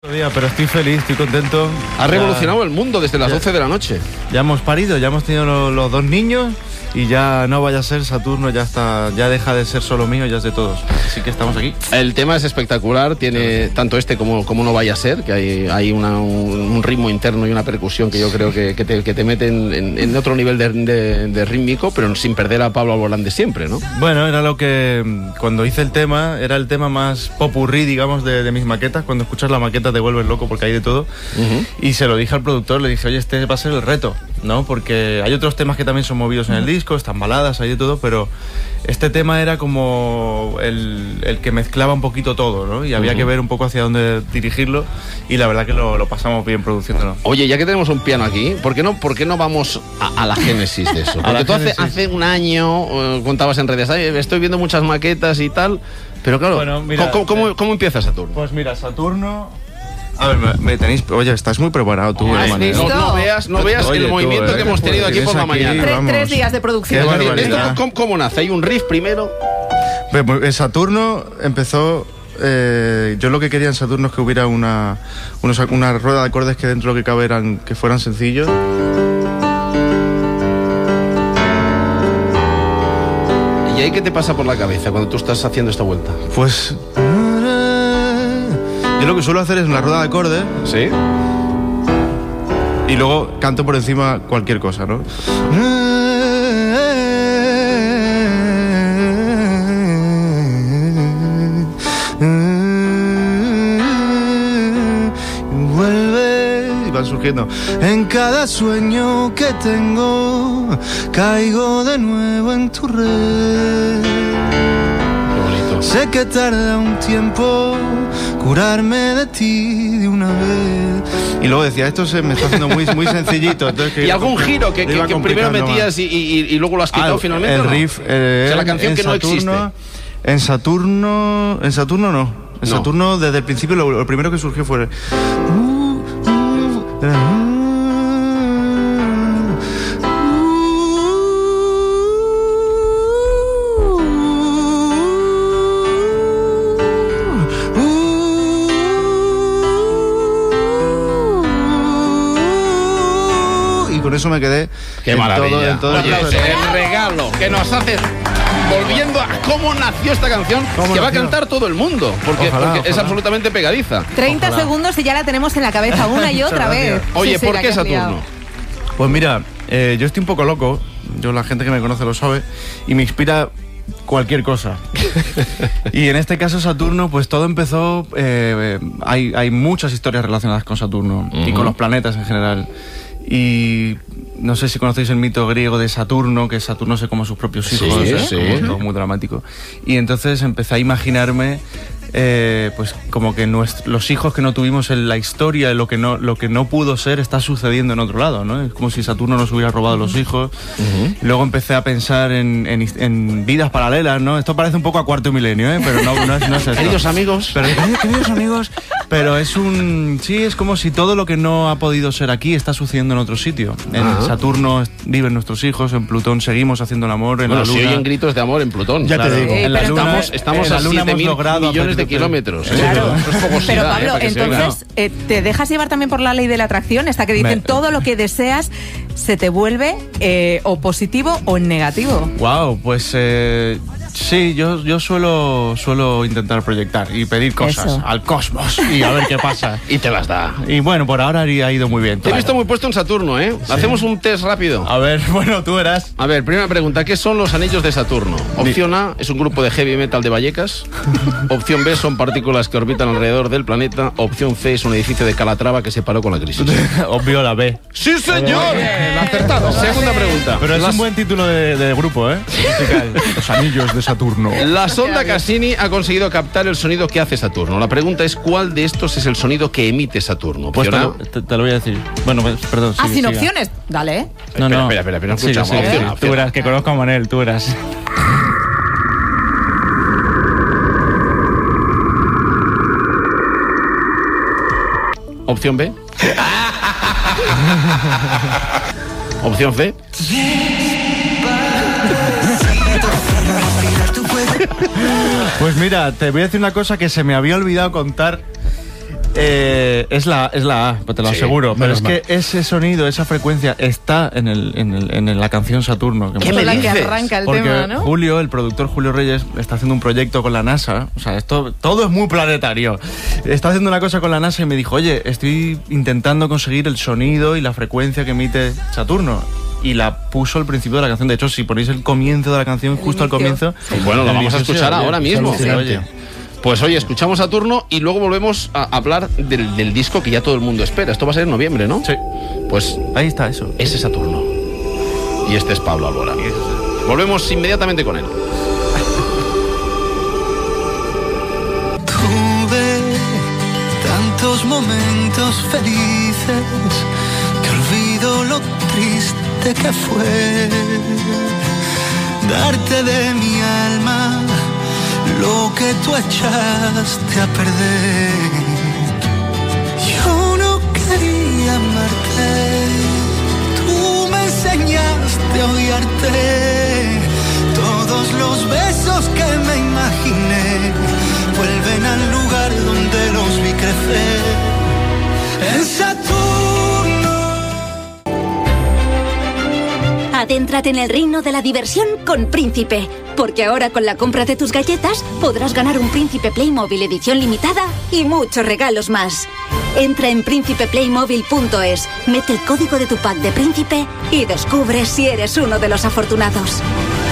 Pero estoy feliz, estoy contento. Ha revolucionado el mundo desde las 12 de la noche. Ya hemos parido, ya hemos tenido los dos niños y ya no vaya a ser Saturno, ya está, ya deja de ser solo mío, ya es de todos. Así que estamos aquí. El tema es espectacular, tiene tanto como no vaya a ser, que hay un ritmo interno y una percusión que yo creo que te mete en otro nivel de rítmico, pero sin perder a Pablo Alborán de siempre, ¿no? Bueno, era lo que, cuando hice el tema, era el tema más popurrí, digamos, de mis maquetas. Cuando escuchas la maqueta te vuelves loco porque hay de todo. Y se lo dije al productor, le dije, oye, este va a ser el reto, ¿no? Porque hay otros temas que también son movidos en el disco, están baladas, hay de todo, pero este tema era como el que mezclaba un poquito todo, ¿no? Y había que ver un poco hacia dónde dirigirlo, y la verdad que lo pasamos bien produciéndolo. Oye, ya que tenemos un piano aquí, ¿por qué no vamos a la génesis de eso? Porque tú hace un año contabas en redes, estoy viendo muchas maquetas y tal, pero claro, bueno, mira, ¿cómo empieza Saturno? Pues mira, Saturno... A ver, me tenéis... Oye, estás muy preparado tú, hermano. No veas oye, el movimiento que hemos tenido aquí por la mañana. Tres días de producción. ¿Esto cómo nace? ¿Hay un riff primero? Pues Saturno empezó... yo lo que quería en Saturno es que hubiera una rueda de acordes que dentro de lo que cabe que fueran sencillos. ¿Y ahí qué te pasa por la cabeza cuando tú estás haciendo esta vuelta? Pues... yo lo que suelo hacer es una rueda de acordes. ¿Sí? Y luego canto por encima cualquier cosa, ¿no? Vuelve y van surgiendo. En cada sueño que tengo, caigo de nuevo en tu red. Sé que tarda un tiempo curarme de ti de una vez. Y luego decía, esto se me está haciendo muy sencillito. Entonces, ¿y algún giro que primero metías y luego lo has quitado finalmente? El riff. O sea, la canción que Saturno, no existe. En Saturno no. En Saturno, desde el principio, lo primero que surgió fue... Con eso me quedé. ¡Qué maravilla! Todo el regalo que nos haces, volviendo a cómo nació esta canción, que va a cantar todo el mundo, porque es absolutamente pegadiza. 30 segundos y ya la tenemos en la cabeza una y otra vez. Oye, ¿por qué Saturno? Pues mira, yo estoy un poco loco, la gente que me conoce lo sabe, y me inspira cualquier cosa. Y en este caso Saturno, pues todo empezó, hay muchas historias relacionadas con Saturno y con los planetas en general. Y no sé si conocéis el mito griego de Saturno, que Saturno se come a sus propios hijos, todo muy dramático. Y entonces empecé a imaginarme pues como que los hijos que no tuvimos en la historia, lo que no pudo ser, está sucediendo en otro lado, ¿no? Es como si Saturno nos hubiera robado los hijos. Y luego empecé a pensar en vidas paralelas, ¿no? Esto parece un poco a Cuarto Milenio, pero no es esto. Queridos amigos. Queridos amigos. Pero es como si todo lo que no ha podido ser aquí está sucediendo en otro sitio. En Saturno viven nuestros hijos, en Plutón seguimos haciendo el amor, en la Luna... si oyen gritos de amor en Plutón. Ya te digo. En la Luna estamos a 7.000 millones de kilómetros. Claro. Pero Pablo, entonces, ¿te dejas llevar también por la ley de la atracción? Esta que dicen, todo lo que deseas se te vuelve o positivo o en negativo. Wow, pues... sí, yo suelo intentar proyectar y pedir cosas al cosmos y a ver qué pasa. Y te las da. Y bueno, por ahora ha ido muy bien. Te he visto muy puesto en Saturno, ¿eh? Sí. Hacemos un test rápido. A ver, bueno, tú verás. A ver, primera pregunta, ¿qué son los anillos de Saturno? Opción A, es un grupo de heavy metal de Vallecas. Opción B, son partículas que orbitan alrededor del planeta. Opción C, es un edificio de Calatrava que se paró con la crisis. Obvio la B. ¡Sí, señor! Lo acertado. Segunda pregunta. Pero es un buen título de grupo, ¿eh? Los anillos de Saturno. La sonda Cassini ha conseguido captar el sonido que hace Saturno. La pregunta es, ¿cuál de estos es el sonido que emite Saturno? Pues te lo voy a decir. Bueno, perdón. Sin opciones. Dale, ¿eh? No. Espera, no escuchamos. Opción. Tú verás, que conozco a Manel, tú verás. Opción B. Opción C. Pues mira, te voy a decir una cosa que se me había olvidado contar Es la A, pues te lo aseguro. Pero es que ese sonido, esa frecuencia está en la canción Saturno. ¿Qué me dices? Que arranca el porque tema, ¿no? Julio, el productor Julio Reyes, está haciendo un proyecto con la NASA. O sea, todo es muy planetario. Está haciendo una cosa con la NASA y me dijo, oye, estoy intentando conseguir el sonido y la frecuencia que emite Saturno. Y la puso al principio de la canción. De hecho, si ponéis el comienzo de la canción, justo al comienzo... Bueno, lo vamos a escuchar ahora mismo. Oye. Pues oye, escuchamos Saturno y luego volvemos a hablar del disco que ya todo el mundo espera. Esto va a ser en noviembre, ¿no? Sí. Pues ahí está eso. Ese es Saturno. Y este es Pablo Alborán. Volvemos inmediatamente con él. Tuve tantos momentos felices que olvido lo triste que fue darte de mi alma lo que tú echaste a perder. Yo no quería amarte, tú me enseñaste a odiarte. Todos los besos que me imaginé vuelven al lugar donde los vi crecer. En Saturno. Adéntrate en el reino de la diversión con Príncipe, porque ahora con la compra de tus galletas podrás ganar un Príncipe Playmobil edición limitada y muchos regalos más. Entra en príncipeplaymobil.es, mete el código de tu pack de Príncipe y descubre si eres uno de los afortunados.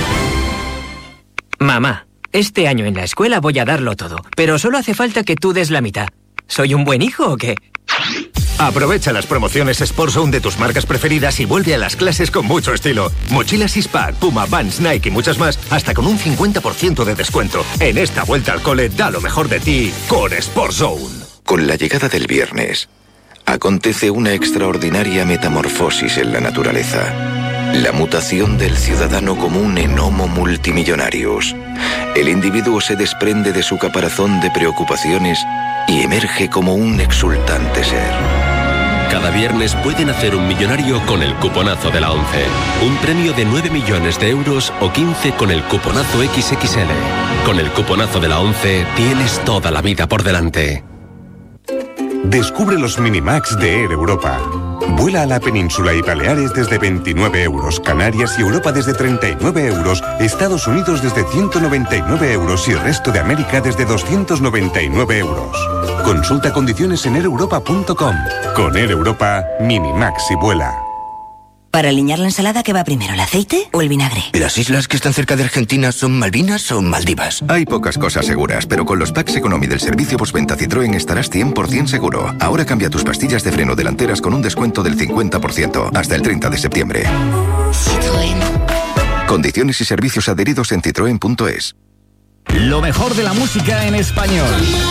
Mamá, este año en la escuela voy a darlo todo, pero solo hace falta que tú des la mitad. ¿Soy un buen hijo o qué? Aprovecha las promociones Sportzone de tus marcas preferidas y vuelve a las clases con mucho estilo. Mochilas Sispac, Puma, Vans, Nike y muchas más, hasta con un 50% de descuento. En esta vuelta al cole, da lo mejor de ti con Sportzone. Con la llegada del viernes, acontece una extraordinaria metamorfosis en la naturaleza. La mutación del ciudadano común en Homo multimillonarius. El individuo se desprende de su caparazón de preocupaciones y emerge como un exultante ser. Cada viernes pueden hacer un millonario con el cuponazo de la ONCE. Un premio de 9 millones de euros o 15 con el cuponazo XXL. Con el cuponazo de la ONCE tienes toda la vida por delante. Descubre los Minimax de Air Europa. Vuela a la península y Baleares desde 29 euros, Canarias y Europa desde 39 euros, Estados Unidos desde 199 euros y resto de América desde 299 euros. Consulta condiciones en aereuropa.com. Con Air Europa, Minimax y vuela. Para aliñar la ensalada, ¿qué va primero, el aceite o el vinagre? ¿Las islas que están cerca de Argentina son Malvinas o Maldivas? Hay pocas cosas seguras, pero con los packs Economy del servicio postventa Citroën estarás 100% seguro. Ahora cambia tus pastillas de freno delanteras con un descuento del 50% hasta el 30 de septiembre. Citroën. Condiciones y servicios adheridos en citroen.es. Lo mejor de la música en español.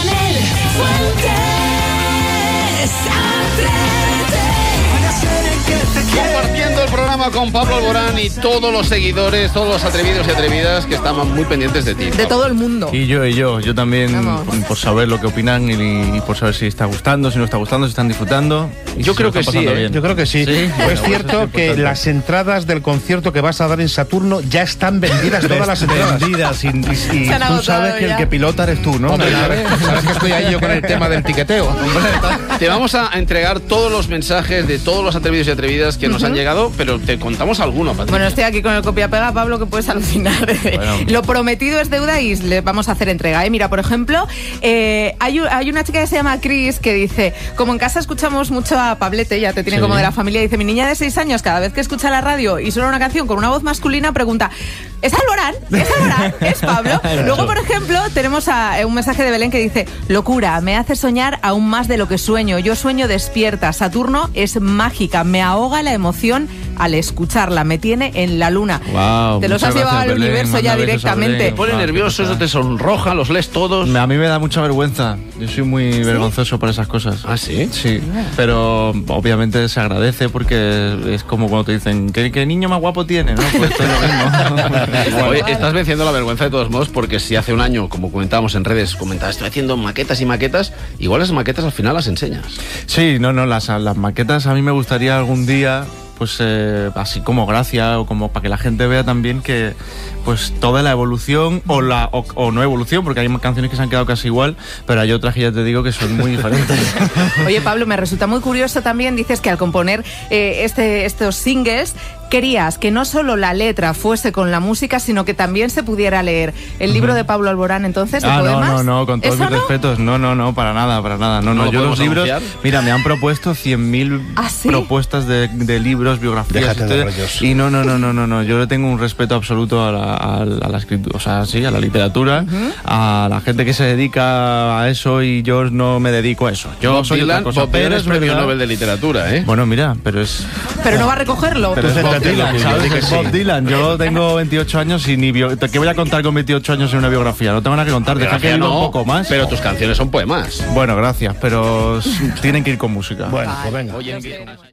Compartiendo el programa con Pablo Alborán y todos los seguidores, todos los atrevidos y atrevidas que estaban muy pendientes de ti. De todo el mundo. Y yo también, por saber lo que opinan y por saber si está gustando, si no está gustando, si están disfrutando. Yo creo que sí, yo creo que sí. Es cierto que las entradas del concierto que vas a dar en Saturno ya están vendidas, todas las entradas. Vendidas y tú sabes que el que pilota eres tú, ¿no? Hombre, sabes que estoy ahí yo con el tema del tiqueteo. Te vamos a entregar todos los mensajes de todos los atrevidos y atrevidas que nos han llegado, pero te contamos alguno, Patricia. Bueno, estoy aquí con el copia-pega, Pablo, que puedes alucinar. Bueno. Lo prometido es deuda y le vamos a hacer entrega. Mira, por ejemplo, hay una chica que se llama Cris que dice, como en casa escuchamos mucho a Pablete, ya te tiene como de la familia, dice, mi niña de 6 años, cada vez que escucha la radio y suena una canción con una voz masculina, pregunta, ¿es Alborán? ¿Es Alborán? ¿Es Pablo? Luego, por ejemplo, tenemos un mensaje de Belén que dice, locura, me hace soñar aún más de lo que sueño. Yo sueño despierta. Saturno es mágica, me ahoga la emoción al escucharla, me tiene en la luna. Wow, te los has llevado al universo ya directamente. Te pone nervioso, eso te sonroja, los lees todos. A mí me da mucha vergüenza. Yo soy muy vergonzoso por esas cosas. ¿Ah, sí? Sí, pero obviamente se agradece porque es como cuando te dicen, ¿qué niño más guapo tiene? ¿No? Pues esto es lo mismo. Oye, estás venciendo la vergüenza de todos modos, porque si hace un año, como comentábamos en redes, estoy haciendo maquetas y maquetas, igual las maquetas al final las enseñas. Sí, no, las maquetas a mí me gustaría algún día pues así como gracia o como para que la gente vea también que pues toda la evolución o no evolución, porque hay canciones que se han quedado casi igual, pero hay otras que ya te digo que son muy diferentes. Oye, Pablo, me resulta muy curioso también, dices que al componer estos singles querías que no solo la letra fuese con la música, sino que también se pudiera leer. ¿El libro de Pablo Alborán, entonces, de poemas? No, con todos mis respetos. No, para nada. No, yo los libros, mira, me han propuesto 100.000 propuestas de libros, biografías. Y no, yo le tengo un respeto absoluto a la escritura, o sea, sí, a la literatura, a la gente que se dedica a eso, y yo no me dedico a eso. Yo soy otra cosa. Bob Dylan es premio Nobel de literatura, ¿eh? Bueno, mira, pero es... Pero no va a recogerlo. Pero es Bob Dylan, ¿sabes? Es Bob Dylan. Yo tengo 28 años y ni ¿qué voy a contar con 28 años en una biografía? No tengo nada que contar, deja que viva un poco más. Pero tus canciones son poemas. Bueno, gracias, pero tienen que ir con música. Bueno, pues venga.